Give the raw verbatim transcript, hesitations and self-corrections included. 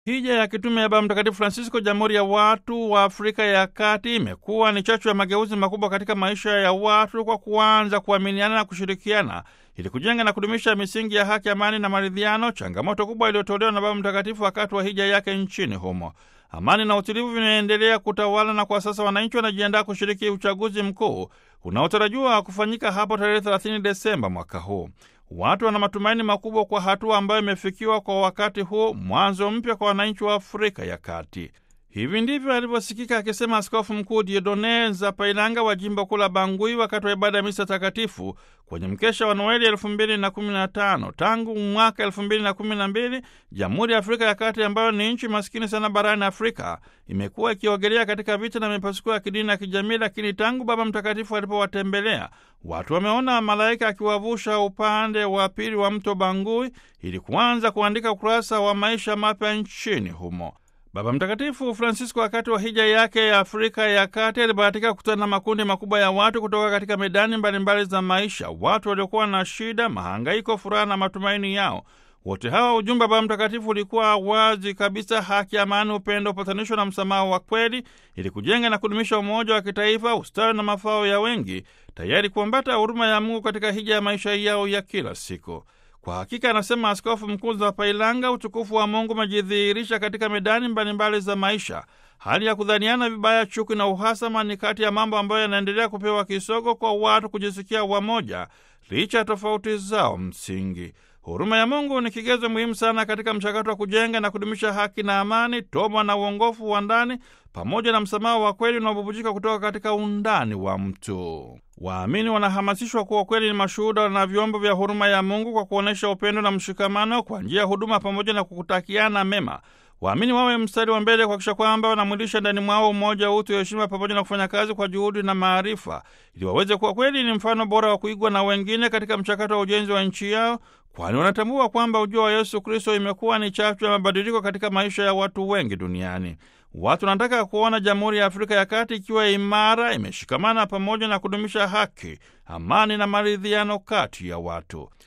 Hija ya kitume ya Baba Mtakatifu Francisco Jamhuri ya Watu wa Afrika ya Kati imekuwa ni chachu ya mageuzi makubwa katika maisha ya watu kwa kuanza kuaminiana na kushirikiana ili kujenga na kudumisha misingi ya haki, amani na maridhiano, changamoto kubwa iliyotolewa na Baba Mtakatifu wakati wa hija yake nchini humo. Amani na utulivu vinaendelea kutawala na kwa sasa wananchi wanajiandaa kushiriki uchaguzi mkuu unaotarajiwa kufanyika hapo tarehe thelathini Desemba mwaka huu. Watu wana matumaini makubwa kwa hatua ambayo imefikiwa kwa wakati huu, mwanzo mpya kwa wananchi wa Afrika ya Kati. Hivi ndivyo alivyosikika akisema Askofu Mkuu Dieudonne Nzapayilanga wa jimbo kuu la Bangui wakati wa ibada ya misa takatifu kwenye mkesha wa Noeli elfu mbili na kumi na tano. Tangu mwaka elfu mbili na kumi na mbili, Jamhuri ya Afrika ya Kati ambayo ni nchi maskini sana barani Afrika imekuwa ikiogelea katika vita na mipasuko ya kidini na kijamii, lakini tangu Baba Mtakatifu alipowatembelea watu wameona malaika akiwavusha upande wa pili wa mto Bangui ili kuanza kuandika ukurasa wa maisha mapya nchini humo. Baba Mtakatifu Francisco wakati wa hija yake ya Afrika ya Kati alibahatika kukutana na makundi makubwa ya watu kutoka katika medani mbalimbali za maisha, watu waliokuwa na shida, mahangaiko, furaha na matumaini yao. Wote hawa, ujumbe wa Baba Mtakatifu ulikuwa wazi kabisa: haki, amani, upendo, upatanisho na msamaha wa kweli, ili kujenga na kudumisha umoja wa kitaifa, ustawi na mafao ya wengi, tayari kuambata huruma ya Mungu katika hija ya maisha yao ya kila siku. Kwa hakika, anasema Askofu Mkuu Nzapayilanga, utukufu wa Mungu umejidhihirisha katika medani mbalimbali za maisha. Hali ya kudhaniana vibaya, chuki na uhasama ni kati ya mambo ambayo yanaendelea kupewa kisogo kwa watu kujisikia wamoja licha ya tofauti zao msingi. Huruma ya Mungu ni kigezo muhimu sana katika mchakato wa kujenga na kudumisha haki na amani, toba na uongofu wa ndani, pamoja na msamaha wa kweli unaobubujika kutoka katika undani wa mtu. Waamini wanahamasishwa kuwa kweli ni mashuhuda na vyombo vya huruma ya Mungu kwa kuonyesha upendo na mshikamano kwa njia ya huduma pamoja na kukutakiana mema. Waamini wawe mstari wa mbele kuhakikisha kwamba wanamwilisha ndani mwao umoja, utu, heshima pamoja na kufanya kazi kwa juhudi na maarifa, ili waweze kuwa kweli ni mfano bora wa kuigwa na wengine katika mchakato wa ujenzi wa nchi yao, kwani wanatambua kwamba ujio wa Yesu Kristo imekuwa ni chachu ya mabadiliko katika maisha ya watu wengi duniani. Watu wanataka kuona Jamhuri ya Afrika ya Kati ikiwa imara, imeshikamana pamoja na kudumisha haki, amani na maridhiano kati ya watu.